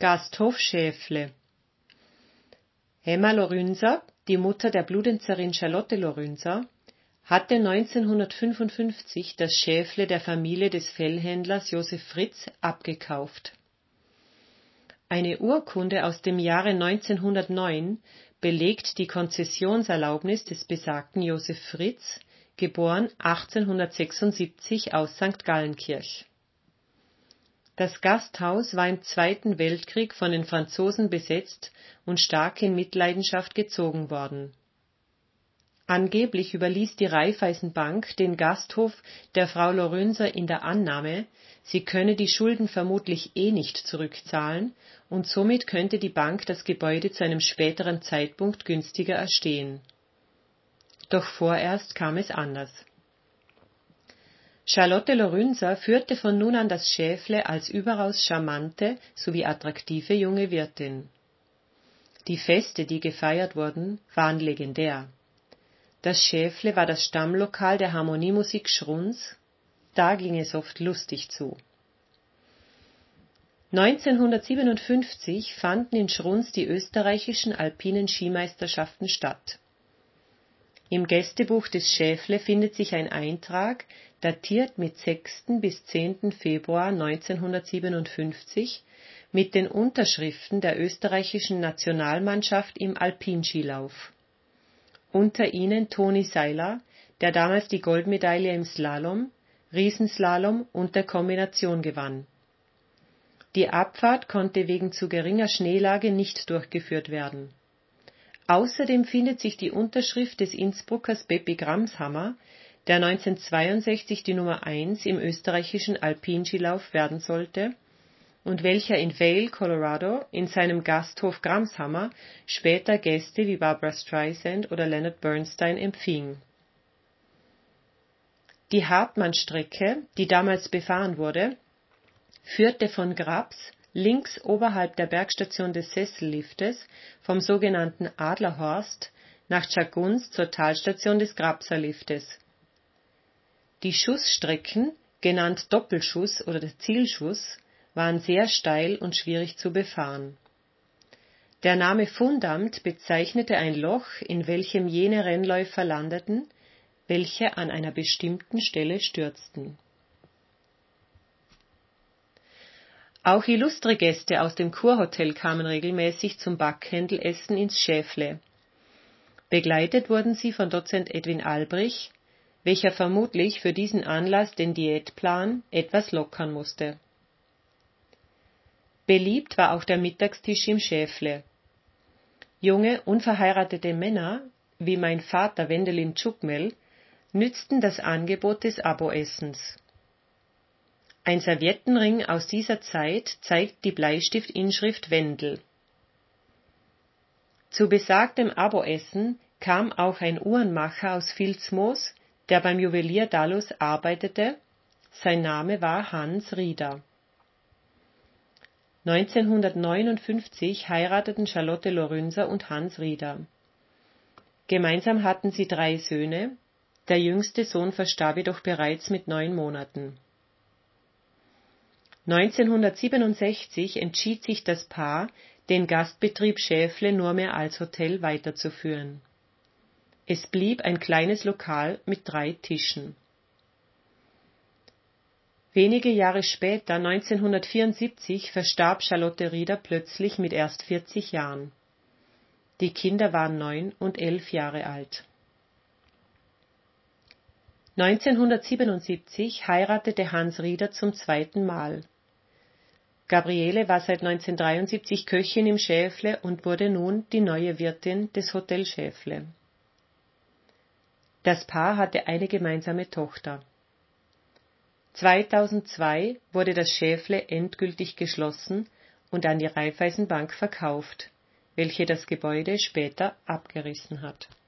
Gasthof Schäfle. Emma Lorünser, die Mutter der Bludenzerin Charlotte Lorünser, hatte 1955 das Schäfle der Familie des Fellhändlers Josef Fritz abgekauft. Eine Urkunde aus dem Jahre 1909 belegt die Konzessionserlaubnis des besagten Josef Fritz, geboren 1876 aus St. Gallenkirch. Das Gasthaus war im Zweiten Weltkrieg von den Franzosen besetzt und stark in Mitleidenschaft gezogen worden. Angeblich überließ die Raiffeisenbank den Gasthof der Frau Lorünser in der Annahme, sie könne die Schulden vermutlich nicht zurückzahlen und somit könnte die Bank das Gebäude zu einem späteren Zeitpunkt günstiger erstehen. Doch vorerst kam es anders. Charlotte Lorünser führte von nun an das Schäfle als überaus charmante sowie attraktive junge Wirtin. Die Feste, die gefeiert wurden, waren legendär. Das Schäfle war das Stammlokal der Harmoniemusik Schruns, da ging es oft lustig zu. 1957 fanden in Schruns die österreichischen alpinen Skimeisterschaften statt. Im Gästebuch des Schäfle findet sich ein Eintrag, datiert mit 6. bis 10. Februar 1957, mit den Unterschriften der österreichischen Nationalmannschaft im Alpinskilauf. Unter ihnen Toni Seiler, der damals die Goldmedaille im Slalom, Riesenslalom und der Kombination gewann. Die Abfahrt konnte wegen zu geringer Schneelage nicht durchgeführt werden. Außerdem findet sich die Unterschrift des Innsbruckers Beppi Gramshammer, der 1962 die Nummer 1 im österreichischen Alpinskilauf werden sollte und welcher in Vail, Colorado, in seinem Gasthof Gramshammer später Gäste wie Barbra Streisand oder Leonard Bernstein empfing. Die Hartmannstrecke, die damals befahren wurde, führte von Graps links oberhalb der Bergstation des Sesselliftes vom sogenannten Adlerhorst nach Tschagguns zur Talstation des Grabserliftes. Die Schussstrecken, genannt Doppelschuss oder Zielschuss, waren sehr steil und schwierig zu befahren. Der Name Fundamt bezeichnete ein Loch, in welchem jene Rennläufer landeten, welche an einer bestimmten Stelle stürzten. Auch illustre Gäste aus dem Kurhotel kamen regelmäßig zum Backhändelessen ins Schäfle. Begleitet wurden sie von Dozent Edwin Albrich, welcher vermutlich für diesen Anlass den Diätplan etwas lockern musste. Beliebt war auch der Mittagstisch im Schäfle. Junge, unverheiratete Männer, wie mein Vater Wendelin Tschukmel, nützten das Angebot des Aboessens. Ein Serviettenring aus dieser Zeit zeigt die Bleistiftinschrift Wendel. Zu besagtem Aboessen kam auch ein Uhrenmacher aus Vilsmoos, der beim Juwelier Dallus arbeitete. Sein Name war Hans Rieder. 1959 heirateten Charlotte Lorünser und Hans Rieder. Gemeinsam hatten sie 3 Söhne, der jüngste Sohn verstarb jedoch bereits mit 9 Monaten. 1967 entschied sich das Paar, den Gastbetrieb Schäfle nur mehr als Hotel weiterzuführen. Es blieb ein kleines Lokal mit 3 Tischen. Wenige Jahre später, 1974, verstarb Charlotte Rieder plötzlich mit erst 40 Jahren. Die Kinder waren 9 und 11 Jahre alt. 1977 heiratete Hans Rieder zum 2. Mal. Gabriele war seit 1973 Köchin im Schäfle und wurde nun die neue Wirtin des Hotel Schäfle. Das Paar hatte eine gemeinsame Tochter. 2002 wurde das Schäfle endgültig geschlossen und an die Raiffeisenbank verkauft, welche das Gebäude später abgerissen hat.